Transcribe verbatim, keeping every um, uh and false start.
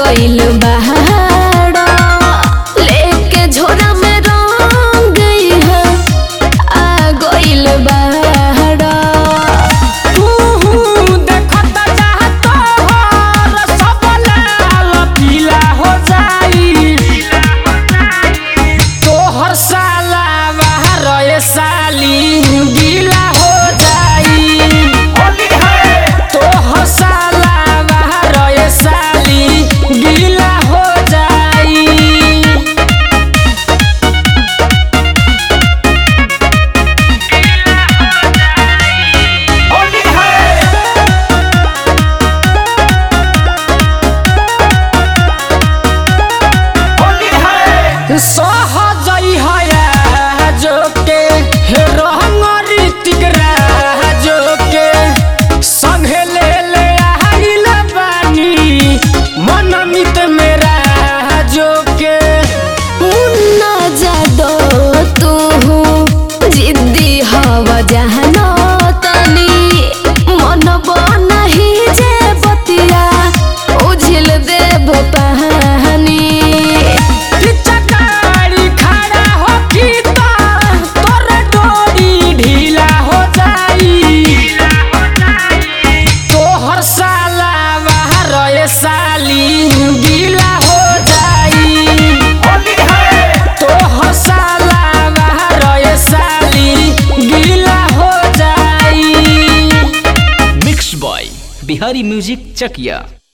गइल बहाड़ा लेके झोरा में रंग गई है आ गइल बहाड़ा तू देखत चाहत हर सब लाल पीला हो जाई तोहर साला बाहर ये साली गीला हो जाई होली है तोहर साला बाहर ये साली गीला हो जाई होली है होली है सहजई है जो के रंग रीतिक जो के संगे ले ले आइल बानी मनमित मेरा जो के मुन्ना जादो तू जिद्दी हवा जहानो तनी मन बनही जे बतिया उझिल देव पहानी चकारी खड़ा हो की तोर डोरी ढीला हो जाई तोहर साला बाहर ये साली गीला हो जाई होली है तोहर साला बाहर ये साली गीला हो जाई। मिक्स बॉय बिहारी म्यूजिक चकिया।